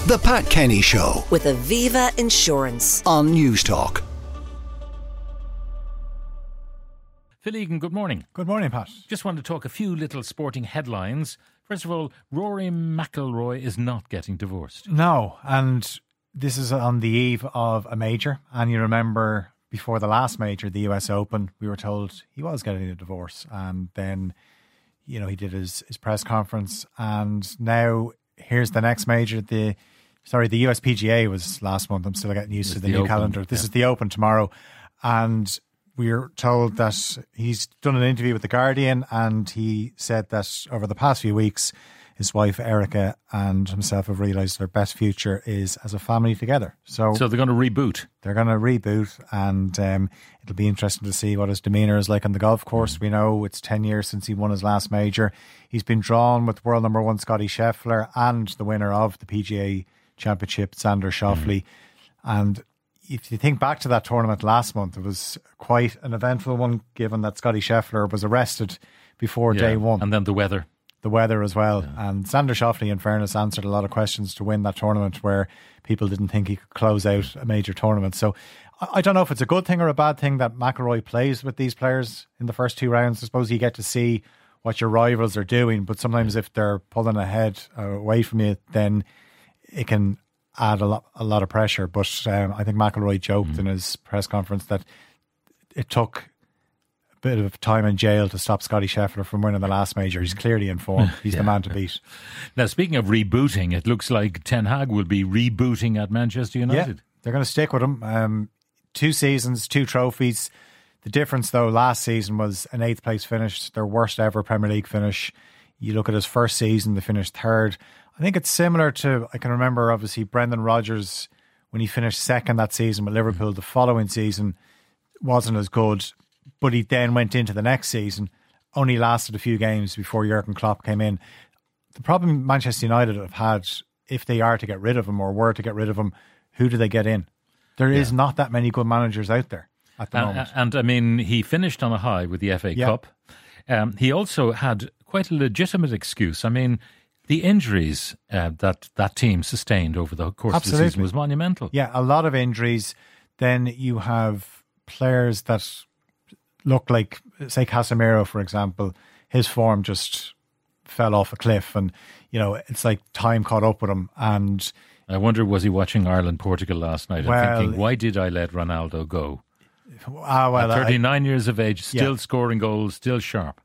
The Pat Kenny Show with Aviva Insurance on Newstalk. Phil Egan, good morning. Good morning, Pat. Just want to talk a few little sporting headlines. First of all, Rory McIlroy is not getting divorced. No, and this is on the eve of a major. And you remember before the last major, the US Open, we were told he was getting a divorce. And then, you know, he did his press conference. And now here's the next major. The USPGA was last month. I'm still getting used to the new calendar. This is the Open tomorrow. And we're told that he's done an interview with The Guardian, and he said that over the past few weeks, his wife Erica and himself have realised their best future is as a family together. So they're going to reboot. They're going to reboot, and it'll be interesting to see what his demeanour is like on the golf course. We know it's 10 years since he won his last major. He's been drawn with world number one Scottie Scheffler and the winner of the PGA Championship, Xander Schauffele. And if you think back to that tournament last month, it was quite an eventful one, given that Scottie Scheffler was arrested before day one. And then the weather. The weather as well. Yeah. And Xander Schauffele, in fairness, answered a lot of questions to win that tournament where people didn't think he could close out a major tournament. So I don't know if it's a good thing or a bad thing that McIlroy plays with these players in the first two rounds. I suppose you get to see what your rivals are doing, but sometimes if they're pulling ahead away from you, then it can add a lot of pressure. But I think McIlroy joked in his press conference that it took a bit of time in jail to stop Scottie Scheffler from winning the last major. He's clearly in form. He's the man to beat. Now, speaking of rebooting, it looks like Ten Hag will be rebooting at Manchester United. Yeah, they're going to stick with him. 2 seasons, 2 trophies. The difference, though, last season was an 8th place finish, their worst ever Premier League finish. You look at his first season, they finished 3rd. I think it's similar to, I can remember, obviously, Brendan Rodgers, when he finished 2nd that season with Liverpool. The following season wasn't as good, but he then went into the next season, only lasted a few games before Jurgen Klopp came in. The problem Manchester United have had, if they are to get rid of him or were to get rid of him, who do they get in? There is not that many good managers out there at the moment. And I mean, he finished on a high with the FA Cup. He also had quite a legitimate excuse. I mean, the injuries that team sustained over the course of the season was monumental. Yeah, a lot of injuries. Then you have players that look like, say, Casemiro, for example. His form just fell off a cliff, and you know it's like time caught up with him. And I wonder, was he watching Ireland-Portugal last night and thinking, why did I let Ronaldo go? At 39 years of age, still scoring goals, still sharp.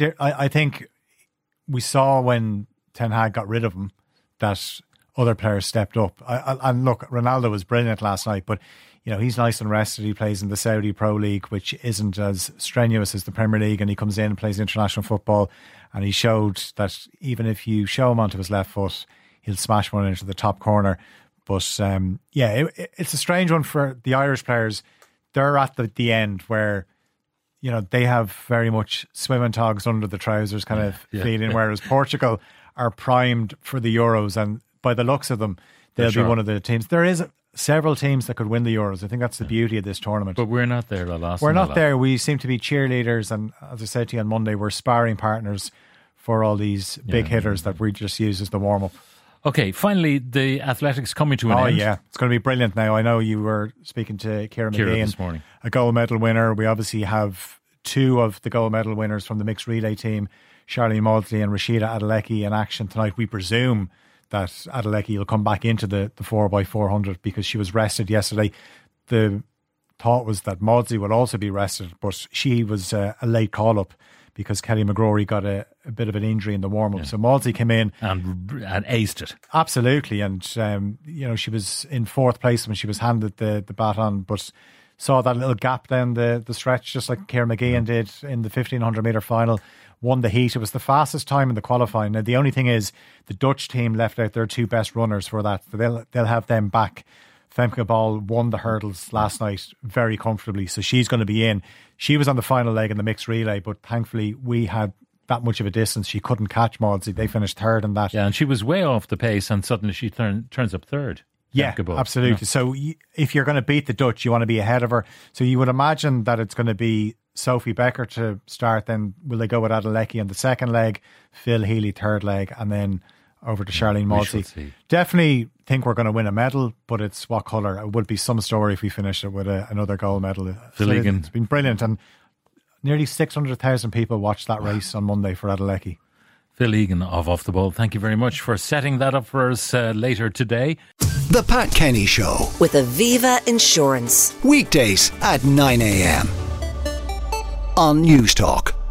I think we saw when Ten Hag got rid of him that other players stepped up. And look, Ronaldo was brilliant last night, but you know he's nice and rested. He plays in the Saudi Pro League, which isn't as strenuous as the Premier League, and he comes in and plays international football. And he showed that even if you show him onto his left foot, he'll smash one into the top corner. But it's a strange one for the Irish players. They're at the end where, you know, they have very much swimming togs under the trousers kind of feeling, whereas Portugal are primed for the Euros, and by the looks of them, they'll be one of the teams. There is several teams that could win the Euros. I think that's the beauty of this tournament. But we're not there, Alas. We're not there. We seem to be cheerleaders, and as I said to you on Monday, we're sparring partners for all these big hitters that we just use as the warm-up. Okay, finally, the athletics coming to an end. Oh, yeah. It's going to be brilliant now. I know you were speaking to Ciara McGee this morning. A gold medal winner. We obviously have 2 of the gold medal winners from the mixed relay team, Charlene Maudsley and Rashida Adeleke, in action tonight. We presume that Adeleke will come back into the 4x400 because she was rested yesterday. The thought was that Maudsley would also be rested, but she was a late call-up because Kelly McGrory got a bit of an injury in the warm-up. Yeah. So Maudsley came in and aced it. Absolutely. And, you know, she was in 4th place when she was handed the baton, but saw that little gap down the stretch, just like Ciara McGeehan did in the 1500 metre final, won the heat. It was the fastest time in the qualifying. Now, the only thing is the Dutch team left out their 2 best runners for that. So they'll have them back. Femke Bol won the hurdles last night very comfortably, so she's going to be in. She was on the final leg in the mixed relay, but thankfully we had that much of a distance. She couldn't catch Maudsley. They finished 3rd in that. Yeah, and she was way off the pace, and suddenly she turns up 3rd. Yeah, absolutely. Yeah. So if you're going to beat the Dutch, you want to be ahead of her. So you would imagine that it's going to be Sophie Becker to start. Then will they go with Adeleke on the second leg, Phil Healy 3rd leg, and then over to Charlene Maltby. Definitely think we're going to win a medal, but it's what colour. It would be some story if we finish it with another gold medal. Phil Egan. It's been brilliant, and nearly 600,000 people watched that race on Monday for Adeleke. Phil Egan of Off the Ball, thank you very much for setting that up for us later today. The Pat Kenny Show. With Aviva Insurance. Weekdays at 9 a.m. on News Talk.